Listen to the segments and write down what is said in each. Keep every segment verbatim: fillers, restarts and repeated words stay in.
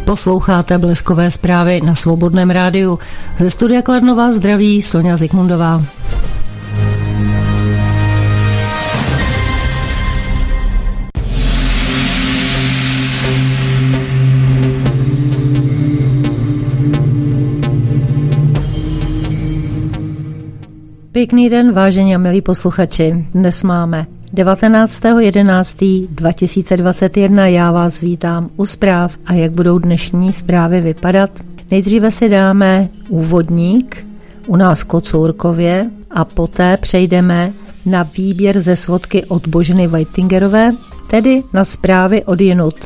Posloucháte Bleskové zprávy na Svobodném rádiu. Ze studia Kladno vás zdraví Sonja Zikmundová. Pěkný den, vážení a milí posluchači. Dnes máme devatenáctého jedenáctého dva tisíce dvacet jedna. Já vás vítám u zpráv a jak budou dnešní zprávy vypadat. Nejdříve si dáme úvodník u nás v Kocourkově a poté přejdeme na výběr ze svodky od Boženy Weittingerové, tedy na zprávy odjinud.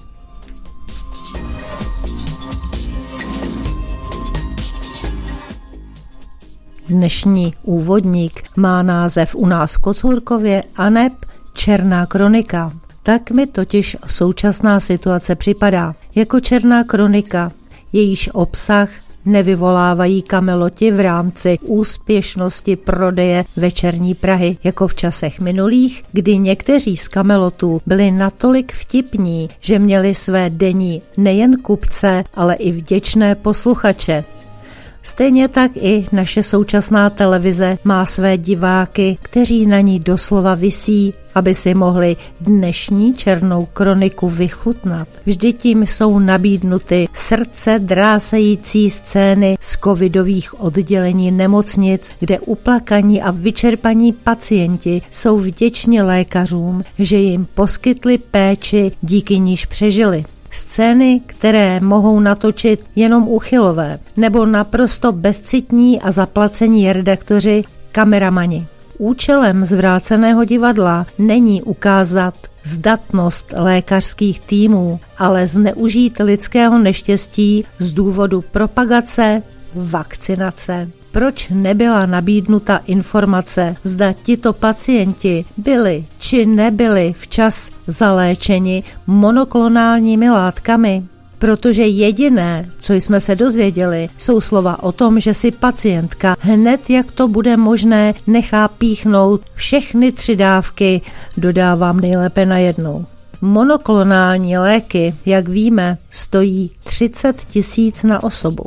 Dnešní úvodník má název u nás v Kocourkově aneb Černá kronika. Tak mi totiž současná situace připadá jako černá kronika, jejíž obsah nevyvolávají kameloti v rámci úspěšnosti prodeje večerní Prahy, jako v časech minulých, kdy někteří z kamelotů byli natolik vtipní, že měli své denní nejen kupce, ale i vděčné posluchače. Stejně tak i naše současná televize má své diváky, kteří na ní doslova visí, aby si mohli dnešní černou kroniku vychutnat. Vždy tím jsou nabídnuty srdce drásající scény z covidových oddělení nemocnic, kde uplakaní a vyčerpaní pacienti jsou vděční lékařům, že jim poskytli péči, díky níž přežili. Scény, které mohou natočit jenom úchylové nebo naprosto bezcitní a zaplacení redaktoři, kameramani. Účelem zvráceného divadla není ukázat zdatnost lékařských týmů, ale zneužít lidského neštěstí z důvodu propagace, vakcinace. Proč nebyla nabídnuta informace, zda tito pacienti byli či nebyli včas zaléčeni monoklonálními látkami? Protože jediné, co jsme se dozvěděli, jsou slova o tom, že si pacientka hned, jak to bude možné, nechá píchnout všechny tři dávky, dodávám nejlépe najednou. Monoklonální léky, jak víme, stojí třicet tisíc na osobu.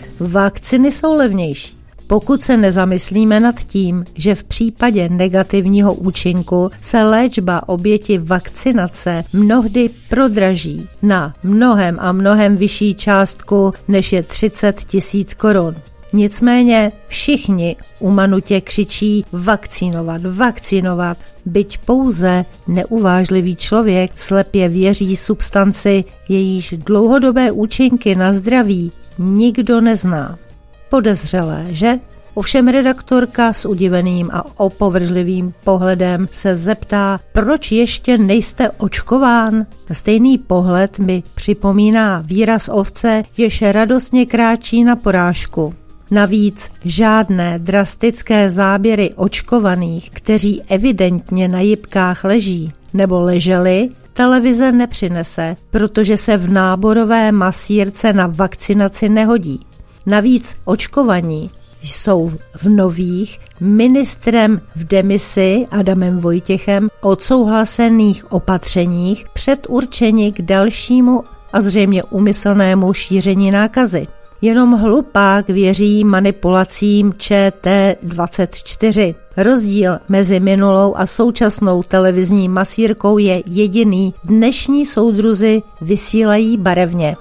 Vakciny jsou levnější. Pokud se nezamyslíme nad tím, že v případě negativního účinku se léčba oběti vakcinace mnohdy prodraží na mnohem a mnohem vyšší částku, než je třicet tisíc korun. Nicméně všichni umanutě křičí vakcinovat, vakcinovat, byť pouze neuvážlivý člověk slepě věří substanci, jejíž dlouhodobé účinky na zdraví nikdo nezná. Podezřelé, že? Ovšem redaktorka s udiveným a opovržlivým pohledem se zeptá, proč ještě nejste očkován? Stejný pohled mi připomíná výraz ovce, jež radostně kráčí na porážku. Navíc žádné drastické záběry očkovaných, kteří evidentně na jipkách leží nebo leželi, televize nepřinese, protože se v náborové masírce na vakcinaci nehodí. Navíc očkovaní jsou v nových, ministrem v demisi Adamem Vojtěchem odsouhlasených opatřeních předurčeni k dalšímu a zřejmě úmyslnému šíření nákazy. Jenom hlupák věří manipulacím Č T dvacet čtyři. Rozdíl mezi minulou a současnou televizní masírkou je jediný. Dnešní soudruzi vysílají barevně.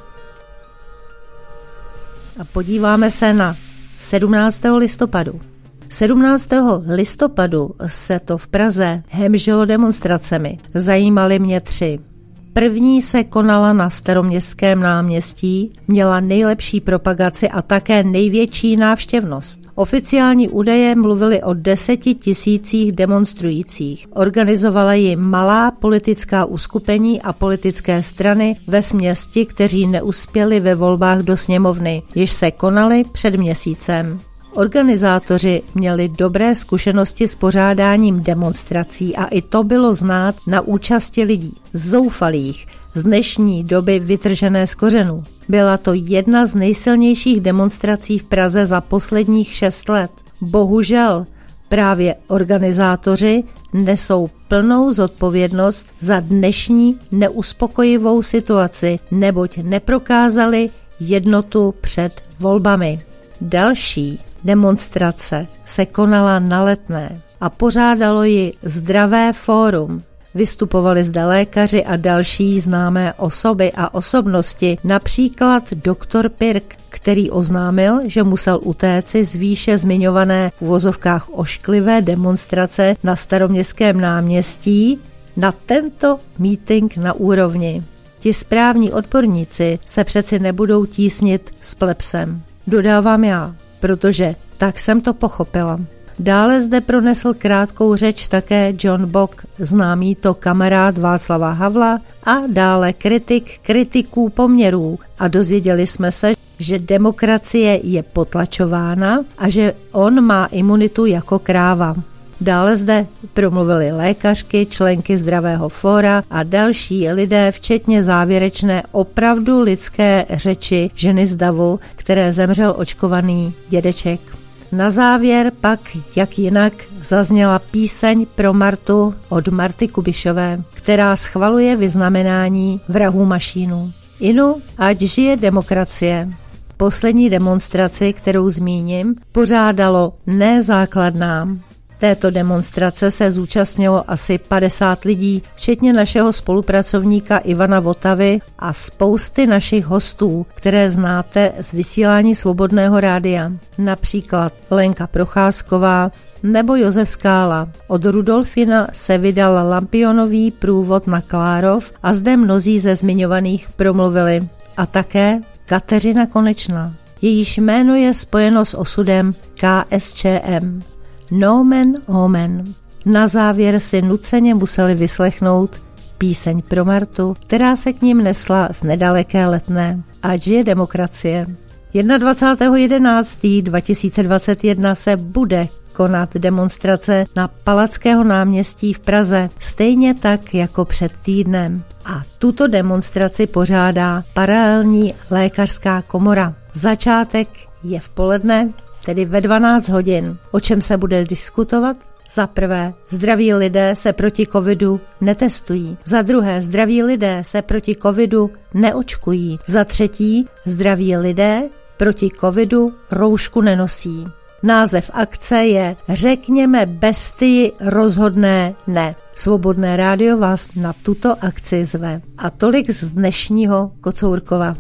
A podíváme se na sedmnáctého listopadu. sedmnáctého listopadu se to v Praze hemžilo demonstracemi. Zajímaly mě tři. První se konala na Staroměstském náměstí, měla nejlepší propagaci a také největší návštěvnost. Oficiální údaje mluvily o deseti tisících demonstrujících. Organizovala ji malá politická uskupení a politické strany vesměs ti, kteří neuspěli ve volbách do sněmovny, jež se konaly před měsícem. Organizátoři měli dobré zkušenosti s pořádáním demonstrací a i to bylo znát na účasti lidí, zoufalých, z dnešní doby vytržené z kořenů. Byla to jedna z nejsilnějších demonstrací v Praze za posledních šest let. Bohužel Právě organizátoři nesou plnou zodpovědnost za dnešní neuspokojivou situaci, neboť neprokázali jednotu před volbami. Další demonstrace se konala na Letné a pořádalo ji Zdravé fórum. Vystupovali zde lékaři a další známé osoby a osobnosti, například doktor Pirk, který oznámil, že musel utéci z výše zmiňované v uvozovkách ošklivé demonstrace na Staroměstském náměstí na tento mítink na úrovni. Ti správní odborníci se přeci nebudou tísnit s plebsem. Dodávám já, protože tak jsem to pochopila. Dále zde pronesl krátkou řeč také John Bock, známý to kamarád Václava Havla a dále kritik kritiků poměrů a dozvěděli jsme se, že demokracie je potlačována a že on má imunitu jako kráva. Dále zde promluvili lékařky, členky Zdravého fóra a další lidé, včetně závěrečné opravdu lidské řeči ženy z davu, které zemřel očkovaný dědeček. Na závěr pak, jak jinak, zazněla píseň pro Martu od Marty Kubišové, která schvaluje vyznamenání vrahů mašínů. Inu, ať žije demokracie. Poslední demonstraci, kterou zmíním, pořádalo Ne základnám. Této demonstrace se zúčastnilo asi padesát lidí, včetně našeho spolupracovníka Ivana Votavy a spousty našich hostů, které znáte z vysílání Svobodného rádia. Například Lenka Procházková nebo Josef Skála. Od Rudolfina se vydal lampionový průvod na Klárov a zde mnozí ze zmiňovaných promluvili. A také Kateřina Konečná. Jejíž jméno je spojeno s osudem K S Č M. Nomen omen. Na závěr si nuceně museli vyslechnout píseň pro Martu, která se k ním nesla z nedaleké Letné. Ať žije demokracie. dvacátého prvního jedenáctého dva tisíce dvacet jedna se bude konat demonstrace na Palackého náměstí v Praze, stejně tak jako před týdnem. A tuto demonstraci pořádá Paralelní lékařská komora. Začátek je v poledne, tedy ve dvanáct hodin. O čem se bude diskutovat? Za prvé, zdraví lidé se proti covidu netestují. Za druhé, zdraví lidé se proti covidu neočkují. Za třetí, zdraví lidé proti covidu roušku nenosí. Název akce je Řekněme bestii rozhodné ne. Svobodné rádio vás na tuto akci zve. A tolik z dnešního Kocourkova.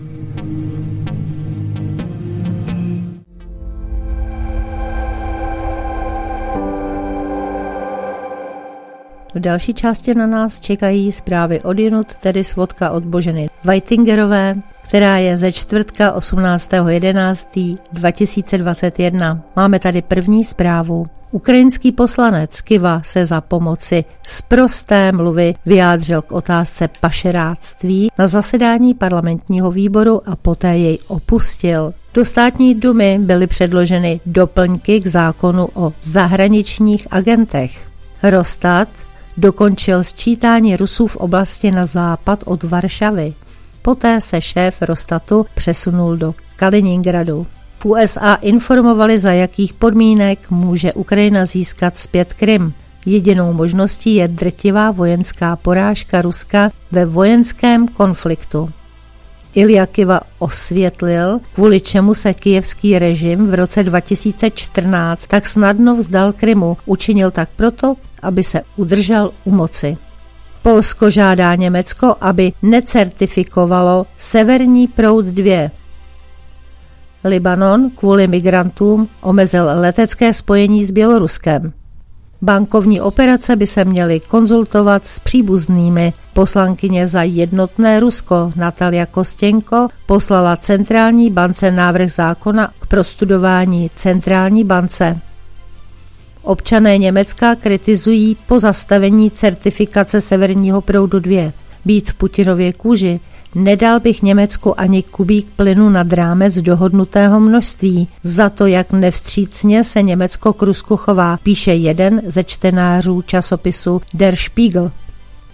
V další části na nás čekají zprávy odjinud, tedy svodka od Boženy Weitingerové, která je ze čtvrtka osmnáctého jedenáctého dva tisíce dvacet jedna. Máme tady první zprávu. Ukrajinský poslanec Kiva se za pomoci sprosté mluvy vyjádřil k otázce pašeráctví na zasedání parlamentního výboru a poté jej opustil. Do státní dumy byly předloženy doplňky k zákonu o zahraničních agentech. Rostat dokončil sčítání Rusů v oblasti na západ od Varšavy. Poté se šéf Rostatu přesunul do Kaliningradu. V U S A informovali, za jakých podmínek může Ukrajina získat zpět Krym. Jedinou možností je drtivá vojenská porážka Ruska ve vojenském konfliktu. Ilja Kiva osvětlil, kvůli čemu se kyjevský režim v roce dva tisíce čtrnáct tak snadno vzdal Krymu. Učinil tak proto, aby se udržel u moci. Polsko žádá Německo, aby necertifikovalo Severní proud dva. Libanon kvůli migrantům omezil letecké spojení s Běloruskem. Bankovní operace by se měly konzultovat s příbuznými. Poslankyně za jednotné Rusko Natalia Kostěnko poslala Centrální bance návrh zákona k prostudování Centrální bance. Občané Německa kritizují pozastavení certifikace Severního proudu dva. Být v Putinově kůži, nedal bych Německu ani kubík plynu nad rámec dohodnutého množství. Za to, jak nevstřícně se Německo k Rusku chová, píše jeden ze čtenářů časopisu Der Spiegel.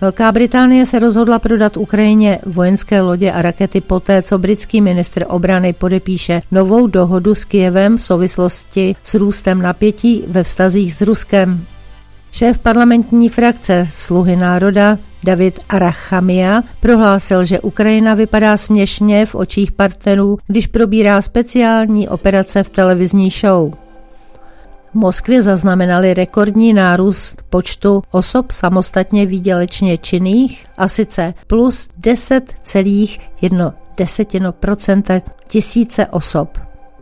Velká Británie se rozhodla prodat Ukrajině vojenské lodě a rakety poté, co britský ministr obrany podepíše novou dohodu s Kyjevem v souvislosti s růstem napětí ve vztazích s Ruskem. Šéf parlamentní frakce Sluhy národa David Arachamia prohlásil, že Ukrajina vypadá směšně v očích partnerů, když probírá speciální operace v televizní show. V Moskvě zaznamenali rekordní nárůst počtu osob samostatně výdělečně činných, a sice plus deset celá jedna procenta tisíce osob.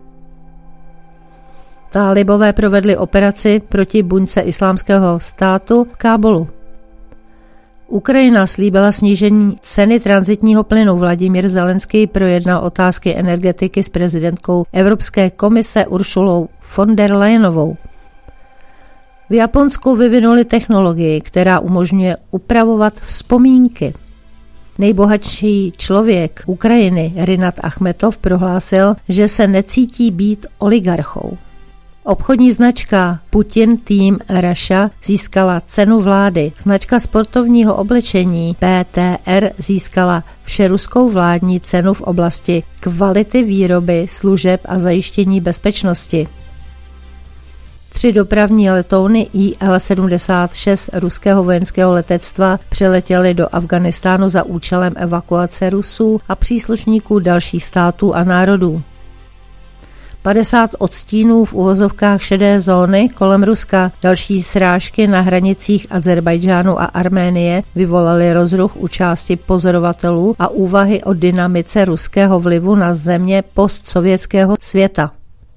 Tálibové provedli operaci proti buňce Islámského státu v Kábulu. Ukrajina slíbila snížení ceny tranzitního plynu. Vladimír Zelenský projednal otázky energetiky s prezidentkou Evropské komise Uršulou von der Leyenovou. V Japonsku vyvinuli technologii, která umožňuje upravovat vzpomínky. Nejbohatší člověk Ukrajiny Rinat Achmetov prohlásil, že se necítí být oligarchou. Obchodní značka Putin Team Russia získala cenu vlády. Značka sportovního oblečení P T R získala všeruskou vládní cenu v oblasti kvality výroby, služeb a zajištění bezpečnosti. Tři dopravní letouny I L sedmdesát šest ruského vojenského letectva přeletěly do Afghánistánu za účelem evakuace Rusů a příslušníků dalších států a národů. padesát odstínů v uvozovkách šedé zóny kolem Ruska, další srážky na hranicích Azerbajdžánu a Arménie vyvolaly rozruch u části pozorovatelů a úvahy o dynamice ruského vlivu na země postsovětského světa.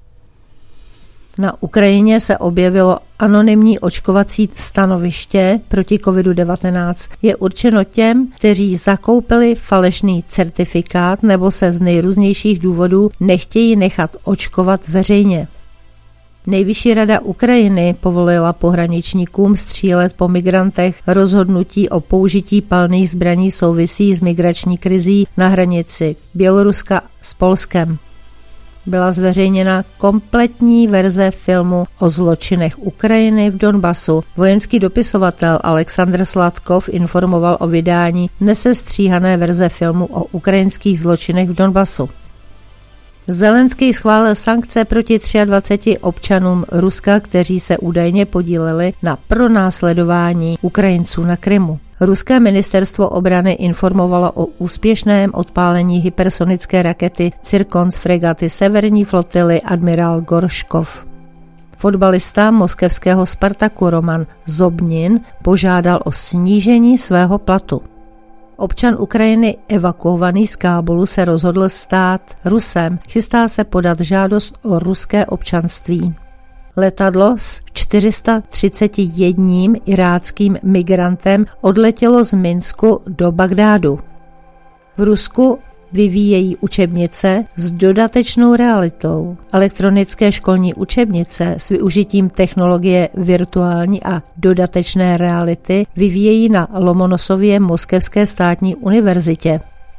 Na Ukrajině se objevilo anonymní očkovací stanoviště proti kovidu devatenáct. Je určeno těm, kteří zakoupili falešný certifikát nebo se z nejrůznějších důvodů nechtějí nechat očkovat veřejně. Nejvyšší rada Ukrajiny povolila pohraničníkům střílet po migrantech. Rozhodnutí o použití palných zbraní souvisí s migrační krizí na hranici Běloruska s Polskem. Byla zveřejněna kompletní verze filmu o zločinech Ukrajiny v Donbasu. Vojenský dopisovatel Alexandr Sladkov informoval o vydání nesestříhané verze filmu o ukrajinských zločinech v Donbasu. Zelenský schválil sankce proti dvaceti třemi občanům Ruska, kteří se údajně podíleli na pronásledování Ukrajinců na Krymu. Ruské ministerstvo obrany informovalo o úspěšném odpálení hypersonické rakety Cirkon z fregaty severní flotily admirál Gorškov. Fotbalista moskevského Spartaku Roman Zobnin požádal o snížení svého platu. Občan Ukrajiny evakuovaný z Kábulu se rozhodl stát Rusem. Chystá se podat žádost o ruské občanství. Letadlo s čtyři sta třiceti jedním iráckým migrantem odletělo z Minsku do Bagdádu. V Rusku vyvíjejí učebnice s dodatečnou realitou. Elektronické školní učebnice s využitím technologie virtuální a dodatečné reality vyvíjejí na Lomonosově Moskevské státní univerzitě.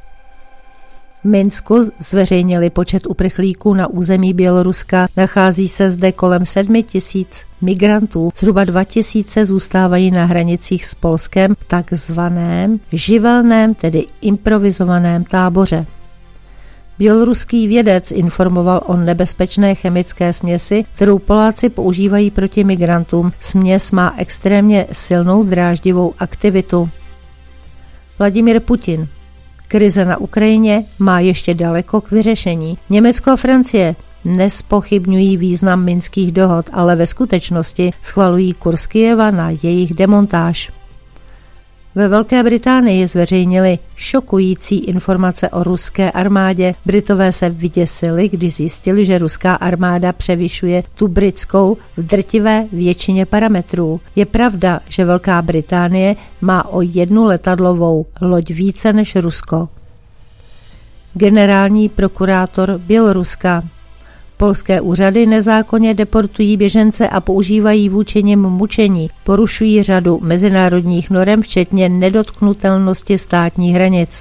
V Minsku zveřejnili počet uprchlíků na území Běloruska. Nachází se zde kolem sedmi tisíc migrantů. Zhruba dva tisíce zůstávají na hranicích s Polskem v takzvaném živelném, tedy improvizovaném táboře. Běloruský vědec informoval o nebezpečné chemické směsi, kterou Poláci používají proti migrantům. Směs má extrémně silnou dráždivou aktivitu. Vladimír Putin. Krize na Ukrajině má ještě daleko k vyřešení. Německo a Francie nespochybňují význam minských dohod, ale ve skutečnosti schvalují kurz Kyjeva na jejich demontáž. Ve Velké Británii zveřejnili šokující informace o ruské armádě. Britové se vyděsili, když zjistili, že ruská armáda převyšuje tu britskou v drtivé většině parametrů. Je pravda, že Velká Británie má o jednu letadlovou loď více než Rusko. Generální prokurátor Běloruska. Polské úřady nezákonně deportují běžence a používají vůči nim mučení. Porušují řadu mezinárodních norem, včetně nedotknutelnosti státních hranic.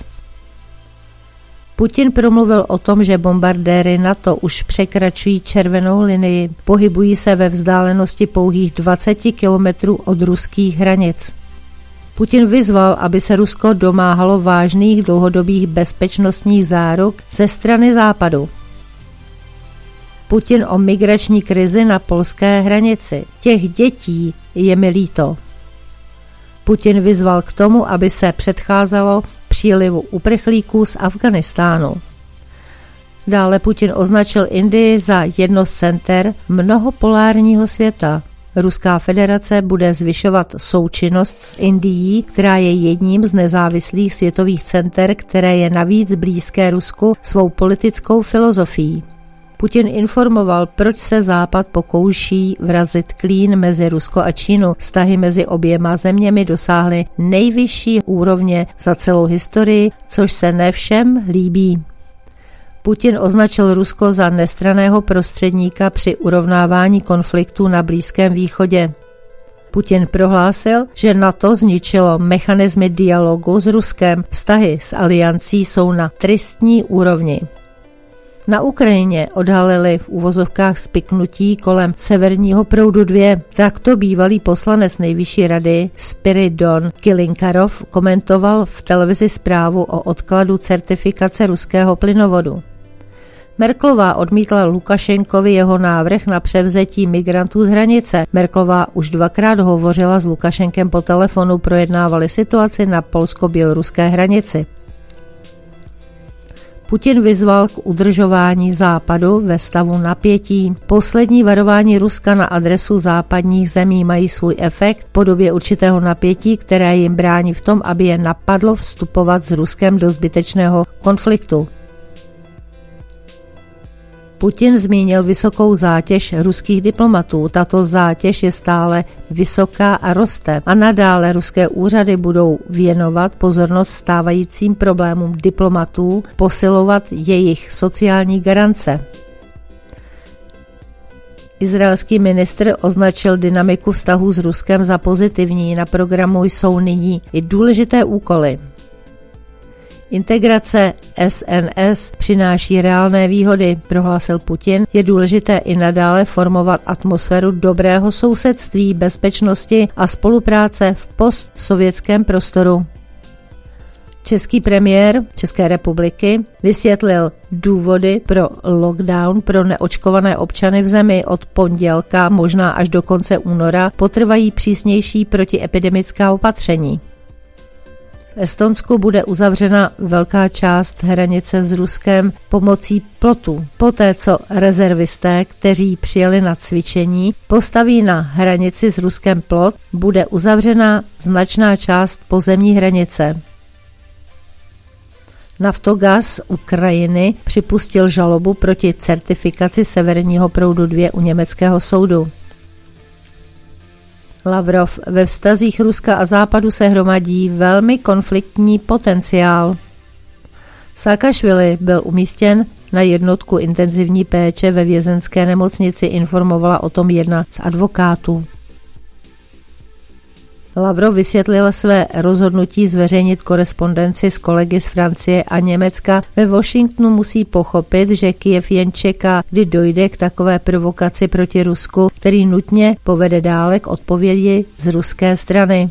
Putin promluvil o tom, že bombardéry NATO už překračují červenou linii. Pohybují se ve vzdálenosti pouhých dvacet kilometrů od ruských hranic. Putin vyzval, aby se Rusko domáhalo vážných dlouhodobých bezpečnostních záruk ze strany Západu. Putin o migrační krizi na polské hranici. Těch dětí je mi líto. Putin vyzval k tomu, aby se předcházelo přílivu uprchlíků z Afghánistánu. Dále Putin označil Indii za jedno z center mnohopolárního světa. Ruská federace bude zvyšovat součinnost s Indií, která je jedním z nezávislých světových center, které je navíc blízké Rusku svou politickou filozofií. Putin informoval, proč se Západ pokouší vrazit klín mezi Rusko a Čínu. Vztahy mezi oběma zeměmi dosáhly nejvyšší úrovně za celou historii, což se ne všem líbí. Putin označil Rusko za nestranného prostředníka při urovnávání konfliktů na Blízkém východě. Putin prohlásil, že NATO zničilo mechanismy dialogu s Ruskem. Vztahy s aliancí jsou na tristní úrovni. Na Ukrajině odhalili v uvozovkách spiknutí kolem Severního proudu dva. Takto bývalý poslanec Nejvyšší rady Spiridon Kylinkarov komentoval v televizi zprávu o odkladu certifikace ruského plynovodu. Merkelová odmítla Lukašenkovi jeho návrh na převzetí migrantů z hranice. Merkelová už dvakrát hovořila s Lukašenkem po telefonu, projednávali situaci na polsko-běloruské hranici. Putin vyzval k udržování Západu ve stavu napětí. Poslední varování Ruska na adresu západních zemí mají svůj efekt v podobě určitého napětí, které jim brání v tom, aby je napadlo vstupovat s Ruskem do zbytečného konfliktu. Putin zmínil vysokou zátěž ruských diplomatů. Tato zátěž je stále vysoká a roste a nadále ruské úřady budou věnovat pozornost stávajícím problémům diplomatů, posilovat jejich sociální garance. Izraelský ministr označil dynamiku vztahů s Ruskem za pozitivní. Na programu jsou nyní i důležité úkoly. Integrace S N S přináší reálné výhody, prohlásil Putin. Je důležité i nadále formovat atmosféru dobrého sousedství, bezpečnosti a spolupráce v postsovětském prostoru. Český premiér České republiky vysvětlil důvody pro lockdown pro neočkované občany v zemi. Od pondělka, možná až do konce února, potrvají přísnější protiepidemická opatření. V Estonsku bude uzavřena velká část hranice s Ruskem pomocí plotu. Poté, co rezervisté, kteří přijeli na cvičení, postaví na hranici s Ruskem plot, bude uzavřena značná část pozemní hranice. Naftogaz Ukrajiny připustil žalobu proti certifikaci Severního proudu dva u německého soudu. Lavrov: ve vztazích Ruska a Západu se hromadí velmi konfliktní potenciál. Saakašvili byl umístěn na jednotku intenzivní péče ve vězenské nemocnici, informovala o tom jedna z advokátů. Lavrov vysvětlil své rozhodnutí zveřejnit korespondenci s kolegy z Francie a Německa. Ve Washingtonu musí pochopit, že Kyjev jen čeká, kdy dojde k takové provokaci proti Rusku, který nutně povede dále k odpovědi z ruské strany.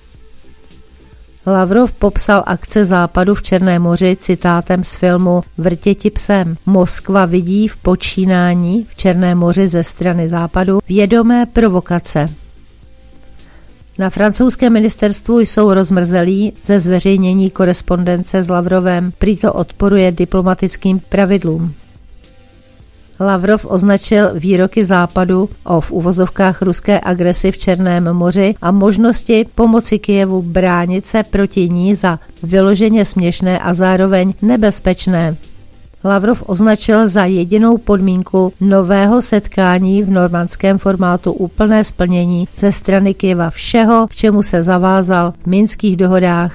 Lavrov popsal akce Západu v Černém moři citátem z filmu Vrtěti psem. Moskva vidí v počínání v Černém moři ze strany Západu vědomé provokace. Na francouzském ministerstvu jsou rozmrzelí ze zveřejnění korespondence s Lavrovem, prý to odporuje diplomatickým pravidlům. Lavrov označil výroky Západu o v uvozovkách ruské agresi v Černém moři a možnosti pomoci Kyjevu bránit se proti ní za vyloženě směšné a zároveň nebezpečné. Lavrov označil za jedinou podmínku nového setkání v normandském formátu úplné splnění ze strany Kyjeva všeho, k čemu se zavázal v minských dohodách.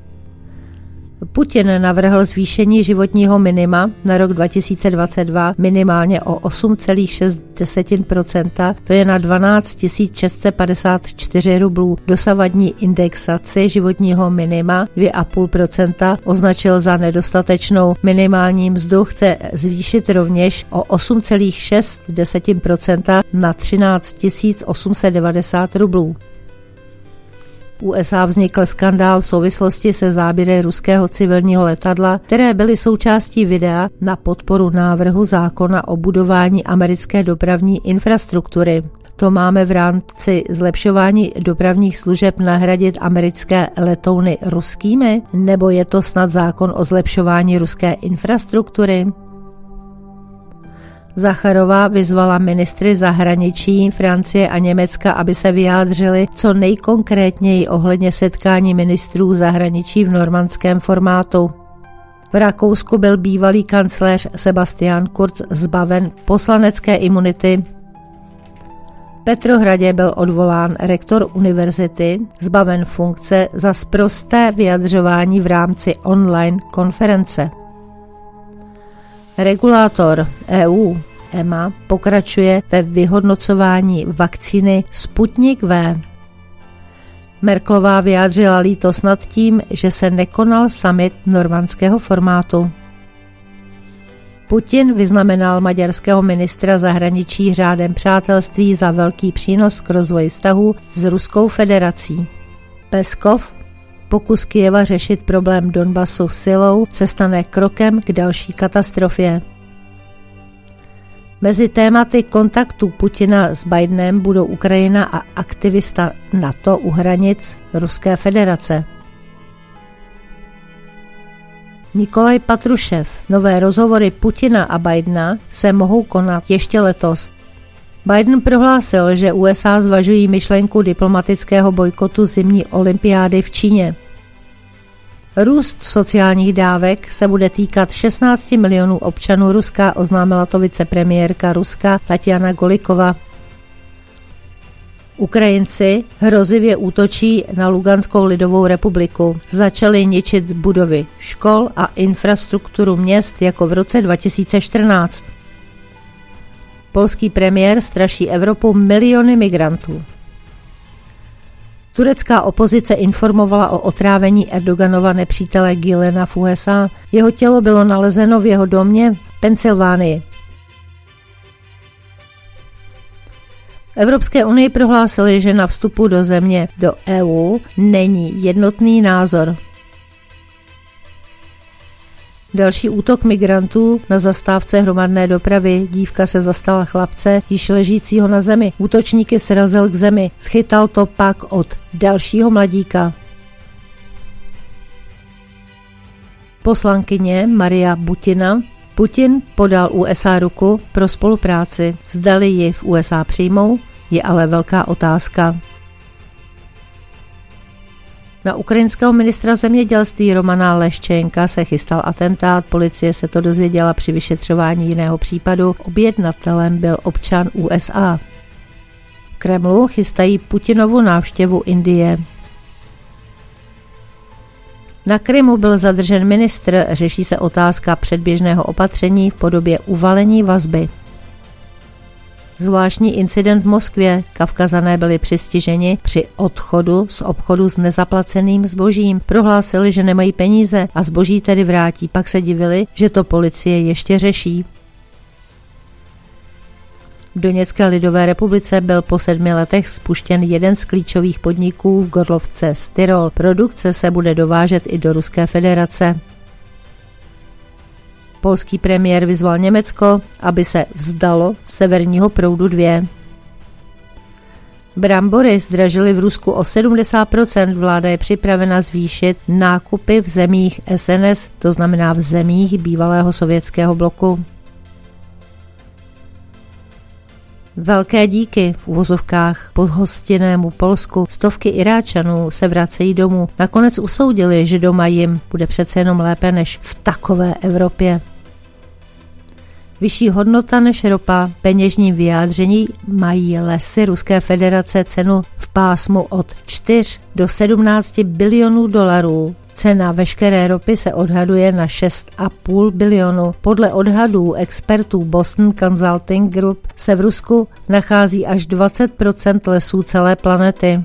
Putin navrhl zvýšení životního minima na rok dva tisíce dvacet dva minimálně o osm celá šest procenta, to je na dvanáct tisíc šest set padesát čtyři rublů. Dosavadní indexaci životního minima dvě celá pět procenta označil za nedostatečnou. Minimální mzdu chce zvýšit rovněž o osm celá šest procenta na třináct tisíc osm set devadesát rublů. V U S A vznikl skandál v souvislosti se záběry ruského civilního letadla, které byly součástí videa na podporu návrhu zákona o budování americké dopravní infrastruktury. To máme v rámci zlepšování dopravních služeb nahradit americké letouny ruskými? Nebo je to snad zákon o zlepšování ruské infrastruktury? Zacharová vyzvala ministry zahraničí Francie a Německa, aby se vyjádřili co nejkonkrétněji ohledně setkání ministrů zahraničí v normandském formátu. V Rakousku byl bývalý kancléř Sebastian Kurz zbaven poslanecké imunity. V Petrohradě byl odvolán rektor univerzity, zbaven funkce za sprosté vyjadřování v rámci online konference. Regulátor E U E M A pokračuje ve vyhodnocování vakcíny Sputnik V. Merkelová vyjádřila lítost nad tím, že se nekonal summit normandského formátu. Putin vyznamenal maďarského ministra zahraničí řádem přátelství za velký přínos k rozvoji vztahů s Ruskou federací. Peskov: pokus Kyjeva řešit problém Donbasu silou se stane krokem k další katastrofě. Mezi tématy kontaktů Putina s Bidenem budou Ukrajina a aktivista NATO u hranic Ruské federace. Nikolaj Patrušev: nové rozhovory Putina a Bidena se mohou konat ještě letos. Biden prohlásil, že U S A zvažují myšlenku diplomatického bojkotu zimní olympiády v Číně. Růst sociálních dávek se bude týkat šestnáct milionů občanů Ruska, oznámila to vicepremiérka Ruska Tatiana Golikova. Ukrajinci hrozivě útočí na Luganskou lidovou republiku. Začali ničit budovy škol a infrastrukturu měst jako v roce dva tisíce čtrnáct. Polský premiér straší Evropu miliony migrantů. Turecká opozice informovala o otrávení Erdoganova nepřítele Gülena v U S A. Jeho tělo bylo nalezeno v jeho domě v Pensylvánii. V Evropské unii prohlásili, že na vstupu do země do E U není jednotný názor. Další útok migrantů na zastávce hromadné dopravy. Dívka se zastala chlapce, již ležícího na zemi. Útočníky srazil k zemi, schytal to pak od dalšího mladíka. Poslankyně Maria Butina: Putin podal U S A ruku pro spolupráci. Zdali ji v U S A přijmou, je ale velká otázka. Na ukrajinského ministra zemědělství Romana Leščenka se chystal atentát, policie se to dozvěděla při vyšetřování jiného případu. Objednatelem byl občan U S A. V Kremlu chystají Putinovu návštěvu Indie. Na Krymu byl zadržen ministr, řeší se otázka předběžného opatření v podobě uvalení vazby. Zvláštní incident v Moskvě. Kavkazané byli přistiženi při odchodu z obchodu s nezaplaceným zbožím. Prohlásili, že nemají peníze a zboží tedy vrátí. Pak se divili, že to policie ještě řeší. V Doněcké lidové republice byl po sedmi letech spuštěn jeden z klíčových podniků v Gorlovce Styrol. Produkce se bude dovážet i do Ruské federace. Polský premiér vyzval Německo, aby se vzdalo severního proudu dva. Brambory zdražily v Rusku o sedmdesát procent. Vláda je připravena zvýšit nákupy v zemích S N S, to znamená v zemích bývalého sovětského bloku. Velké díky v uvozovkách pohostinnému Polsku. Stovky Iráčanů se vracejí domů. Nakonec usoudili, že doma jim bude přece jenom lépe než v takové Evropě. Vyšší hodnota než ropa, peněžní vyjádření mají lesy Ruské federace cenu v pásmu od čtyř do sedmnácti bilionů dolarů. Cena veškeré ropy se odhaduje na šest a půl bilionu. Podle odhadů expertů Boston Consulting Group se v Rusku nachází až dvacet procent lesů celé planety.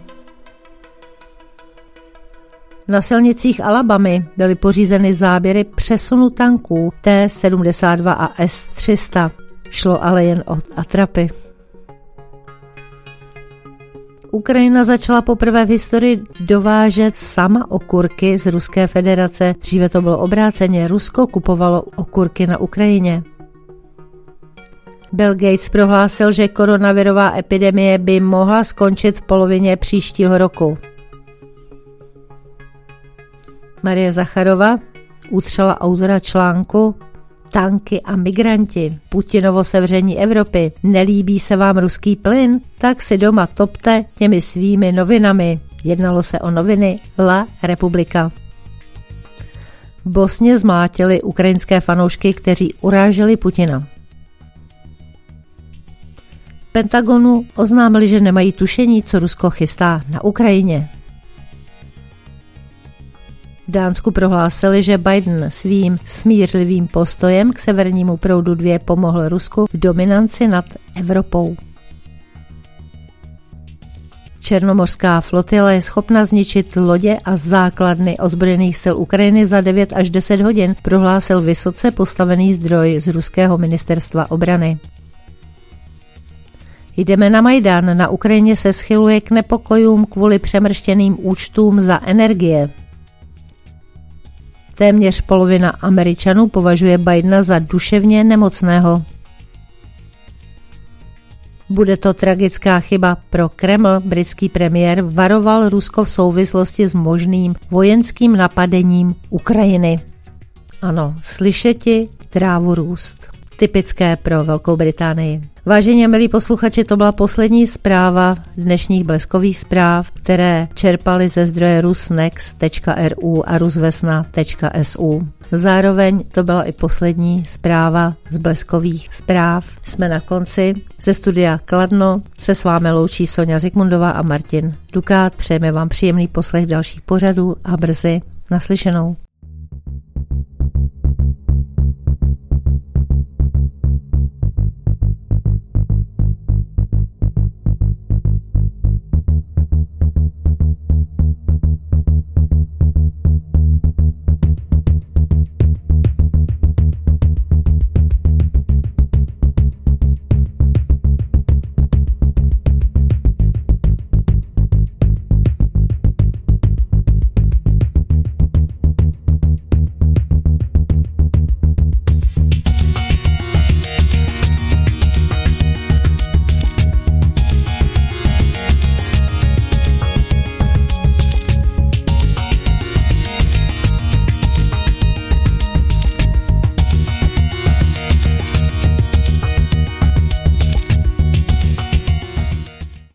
Na silnicích Alabamy byly pořízeny záběry přesunu tanků T sedmdesát dva a S tři sta. Šlo ale jen o atrapy. Ukrajina začala poprvé v historii dovážet sama okurky z Ruské federace. Dříve to bylo obráceně, Rusko kupovalo okurky na Ukrajině. Bill Gates prohlásil, že koronavirová epidemie by mohla skončit v polovině příštího roku. Marie Zacharova utřela autora článku Tanky a migranti, Putinovo sevření Evropy. Nelíbí se vám ruský plyn? Tak si doma topte těmi svými novinami. Jednalo se o noviny La Republika. V Bosně zmlátili ukrajinské fanoušky, kteří uráželi Putina. V Pentagonu oznámili, že nemají tušení, co Rusko chystá na Ukrajině. V Dánsku prohlásili, že Biden svým smířlivým postojem k severnímu proudu dva pomohl Rusku v dominanci nad Evropou. Černomořská flotila je schopna zničit lodě a základny ozbrojených sil Ukrajiny za devět až deset hodin, prohlásil vysoce postavený zdroj z ruského ministerstva obrany. Jdeme na Majdan. Na Ukrajině se schyluje k nepokojům kvůli přemrštěným účtům za energie. Téměř polovina Američanů považuje Bidena za duševně nemocného. Bude to tragická chyba pro Kreml, britský premiér varoval Rusko v souvislosti s možným vojenským napadením Ukrajiny. Ano, slyšeti trávu růst. Typické pro Velkou Británii. Vážení a milí posluchači, to byla poslední zpráva dnešních bleskových zpráv, které čerpali ze zdroje rusnex tečka er u a rusvesna tečka es u. Zároveň to byla i poslední zpráva z bleskových zpráv. Jsme na konci. Ze studia Kladno se s vámi loučí Sonja Zikmundová a Martin Dukát. Přejeme vám příjemný poslech dalších pořadů a brzy naslyšenou.